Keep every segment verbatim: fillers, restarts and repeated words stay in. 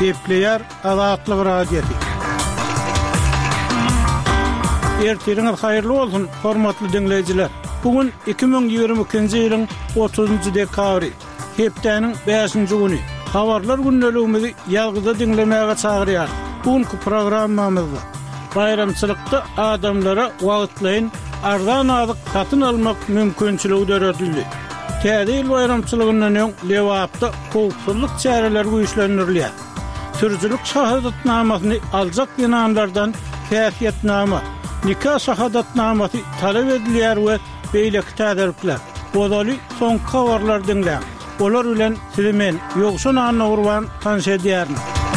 Epleyer Azatlyk radiosu. Ertiriňiz haýyrly bolsun, hormatly dinleýijiler. Bugün iki bin ýygrimi ikinji ýylyň otuzunçy dekabry, hepdeniň beşinji güni. Habarlar günneligimizi ýalgyza dinlemäge çagyrýar. Bugünkü programmamyzda bayramçylykda adamlara wagtlaýyn arzan azyk satyn almak mümkinçiligi döredildi. Täze ýyl bayramçylygyndan öň Lewapda howpsuzlyk çäreleri güýçlendirilýär. Türjülük şahadatnamasyny aljak ýananlardan käfiýetnama, nikah şahadatnamasy talap edilýär we beýleki täzirlikler. Bozaly soňky habarlar dinleýän. Olar bilen sizi men ýogşun anna urban tanşedýärin.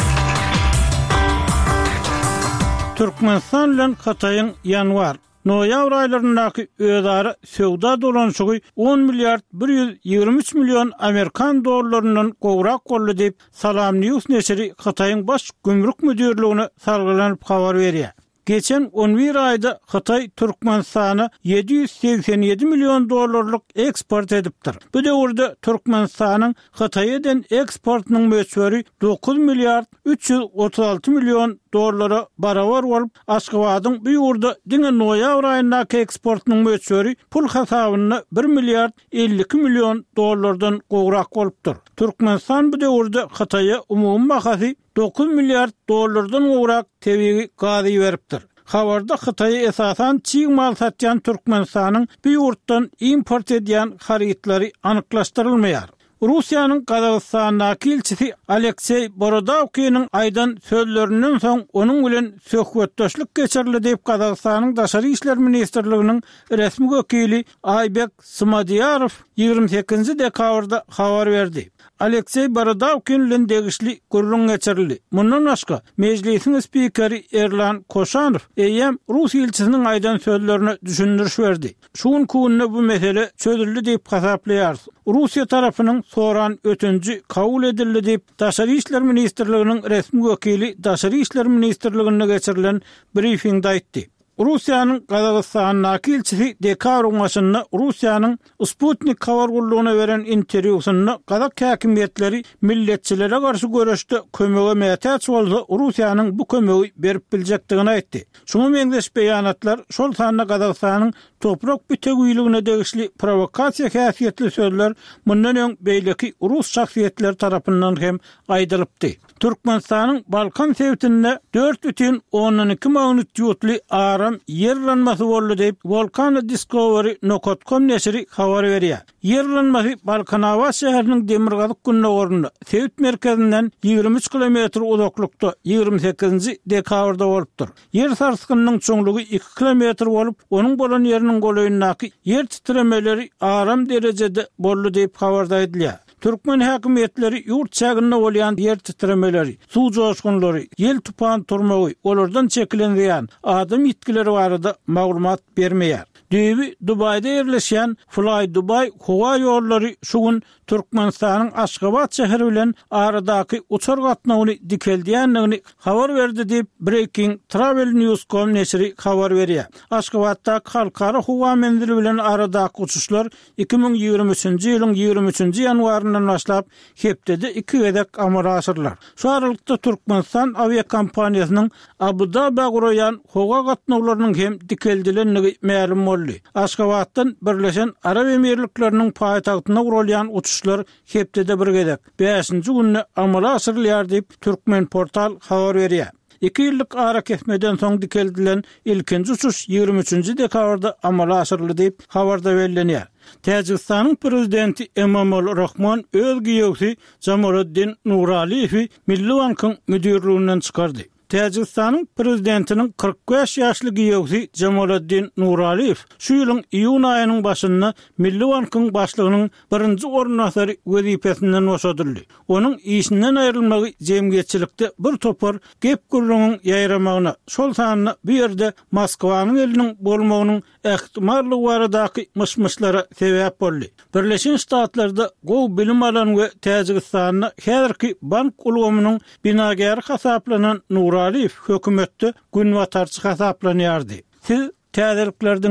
Türkmenistan bilen Hataýyň ýanwar noýabr aýlaryndaky özara söwda dolanşygy on milliard bir ýüz ýygrimi üç million Amerikan dollarynyň gowrak boldy diýip Salam News neşri Hataýyň baş gümrük müdürligine salgylanyp habar berýär. Geçen on bir ayda Hatay Türkmenistana yedi yüz seksen yedi milyon dolarlık eksport edipdir. Bu döwürde Türkmenistanyň Hatay'dan eksportynyň möçberi dokuz milyard üç yüz otuz altı milyon dolara barabar bolup, Aşgabatyň bu ýurda diňe noýabr aýyndaky eksportynyň möçberi pul hasabyna bir milyard elli iki milyon dolardan gowrak bolupdyr. Türkmenistan bu döwürde Hataýa umumy bahasy dokuz milyard dolardan gowrak tebigi gazy beripdir. Habarda Hataýa esasan çiğ mal satýan Türkmenistanyň bu ýurtdan import edýän harytlary anyklaşdyrylmaýar. Russiýanyň Kazakstandaky elçisi Aleksey Borodovkynyň aýdan sözlerinden soň onuň bilen söhbetdeşlik geçirli diýip Kazakstanyň Daşary işler ministrliginiň resmi wekili Aybek Smadyarov ýygrimi sekizinji dekabrda habar berdi. Aleksey Borodovkin bilen degişli gurrun geçirildi. Mundan başga mejlisiň spikeri Erlan Koşanov eýem Rus elçisiniň aýdan sözlerini düşündiriş berdi. Şuň kunna bu mesele çözüldi diýip hasaplaýar. Russiýa tarapynyň soran ötünji kabul edildi diýip Daşary işler ministrliginiň resmi wekili Daşary işler ministrligine geçirilen briefingde aýtdy. Russiýanyň Kazakstandaky elçisi dekabr başynda Russiýanyň Sputnik habar gurulugyna beren interwýusynda Kazak häkimetleri milletçilere garşy görüşde kömege mätäç bolsa Russiýanyň bu kömegi berip biljekdigini aýtdy. Şunu meňdeş beýanatlar şol sanda Kazakstanyň toprak bütegüýligine degişli provokasiýa häsiýetli sözler mundan öň beýleki Rus şahsiýetler tarapyndan hem aýdylypdy. Türkmenistanyň Balkan sewtinde dört бүтүн onuň iki magnitudly aram ýerlenmesi boldy diýip Volcano Discovery nokta com neşri habar berýär. Ýerlenmesi Balkan hawa şäheriniň demirgazyk günnegorunda Sewt merkezinden ýygrimi üç kilometr uzaklykda ýygrimi sekizinji dekabrda bolupdyr. Ýer sarskynynyň çoňlugy iki kilometr bolup, onuň bolan ýeriniň golaýyndaky ýer titremeleri aram derejede boldy diýip habarda edilýär. Türkmen häkimetleri ýurt çäginde bolýan ýer titremeleri, suw joşgunlary, ýel tupan turmagy, olardan çekilenýän adam ýetkileri barada maglumat bermeýär. Düýbi Dubayda ýerleşýän Fly Dubai howa ýollary şugun Türkmenistanyň Aşgabat şäheri bilen aradaky uçar gatnawyny dikeldiýänligini habar berdi diýip Breaking Travel News nokta com neşri habar berýär. Aşgabatda halkara howa menzili bilen aradaky uçuşlar iki bin ýygrimi üçinji ýylyň ýygrimi üçinji ýanwaryndan başlap hepdede iki gedek amara aşyrlar. Şu aralykda Türkmenistan aviakompaniýasynyň Abu Dhabi guraýan howa gatnawlarynyň hem dikeldilenligi ma'lum boldy. Aşgabatdan Birleşen Arab Emirlikläriniň paýtagtyna gurulýan uçuşlar hepdede bir gedek beşinji günni amala aşyrylýar diýip Türkmen portal habar berýär. iki ýyllyk ara kesmeden soň dikeldilen ilkinji uçuş ýygrimi üçinji dekabrda amala aşyryldy diýip habarda bellenýär. Täjikistanyň prezidenti Emomali Rahmon öz giýewsi Jamoluddin Nuraliýewi Milli Bankyň müdürliginden çykardy. Täjikistanyň prezidentiniň kırk beş ýaşly giýewsi Jamoluddin Nuraliýew şu ýylyň iýun aýynyň başynda Milli Bankyň başlygynyň birinji ornatary wezipesinden boşadyldy. Onuň işinden aýrylmagy jemgyýetçilikde bir topar gep gurulunyň ýaýramagyna, şol sanyna bu ýerde Moskwanyň eliniň bolmagynyň ähtimallygy baradaky myşmyşlara sebäp boldy. Birleşen Ştatlarda gow bilim alan we Täjikistanyň häzirki bank ulgamynyň binagary hasaplanan Nuraliýew hökümetde gün watarçy hasaplanýardy. Siz täzeliklerden